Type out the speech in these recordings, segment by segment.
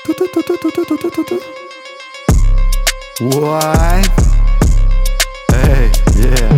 Why? Эй, yeah.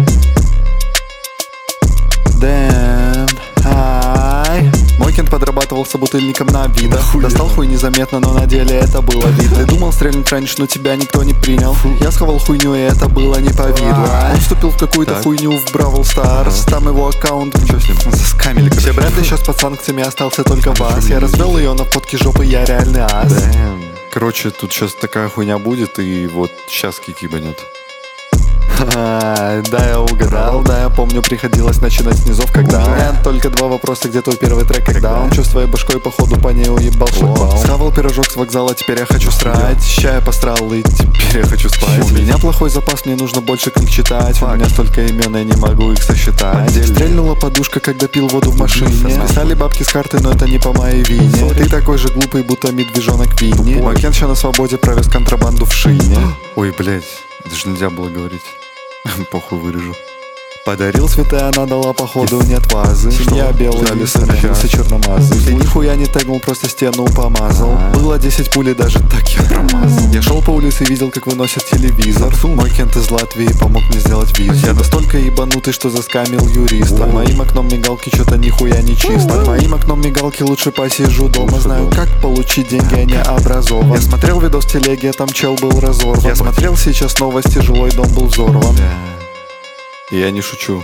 Damn, hi. Мойкин подрабатывал собутыльником на Авида. Достал хуй незаметно, но на деле это было видно. Ты думал стрельнуть раньше, но тебя никто не принял. Я сховал хуйню, и это было не по виду. Он вступил в какую-то хуйню в Бравл Старс. Там его аккаунт что с ним? Заскамили, все бренды сейчас под санкциями, остался только вас. Я развел ее на фотке жопы, я реальный ас. Короче, тут сейчас такая хуйня будет, и вот сейчас кикибанет. Да, я угадал, да, я помню, приходилось начинать с низов, когда у меня только два вопроса, где твой первый трек, когда он чувствуя башкой, походу по ней уебал шлагбаум. Схавал пирожок с вокзала, теперь я хочу срать, ща я посрал и теперь я хочу спать. У меня плохой запас, мне нужно больше книг читать, у меня столько имен, я не могу их сосчитать. Стрельнула подушка, когда пил воду в машине. Списали бабки с карты, но это не по моей вине. Ты такой же глупый, будто медвежонок Винни. Макен ща на свободе провез контрабанду в шине. Ой, блять, это же нельзя было говорить. Похуй, вырежу. Подарил цветы, она дала, походу нет вазы. Семья белая, становился черномазый. Ты нихуя не тегнул, просто стену помазал. Было 10 пулей, даже так я промазал. Я шел по улице и видел, как выносят телевизор. Мой кент из Латвии помог мне сделать визу. Я настолько ебанутый, что заскамил юриста. Под моим окном мигалки что-то нихуя не чисто. Под моим окном мигалки лучше посижу дома. Знаю, как получить деньги, а не образован. Я смотрел видос в телеге, там чел был разорван. Я смотрел сейчас новости, жилой дом был взорван. Я не шучу.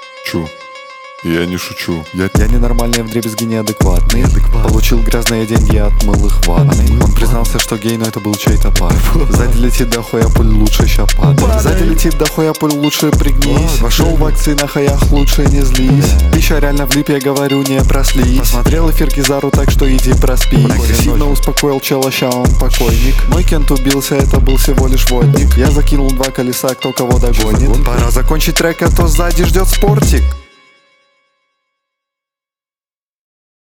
Я не шучу. Я ненормальный, вдребезги неадекватный. Получил грязные деньги, отмыл их ванной. Он признался, что гей, но это был чей-то пар. Сзади летит дохуя пуль, лучше ща падай. Сзади летит дохуя пуль, лучше пригнись. Вошел в акции на хаях, лучше не злись. Пища реально влип, я говорю, не прослись. Посмотрел эфир Кизару, так что иди проспись. Агрессивно успокоил чела, ща он покойник. Мой кент убился, это был всего лишь водник. Я закинул 2 колеса, кто кого догонит. Пора закончить трек, а то сзади ждет спортик.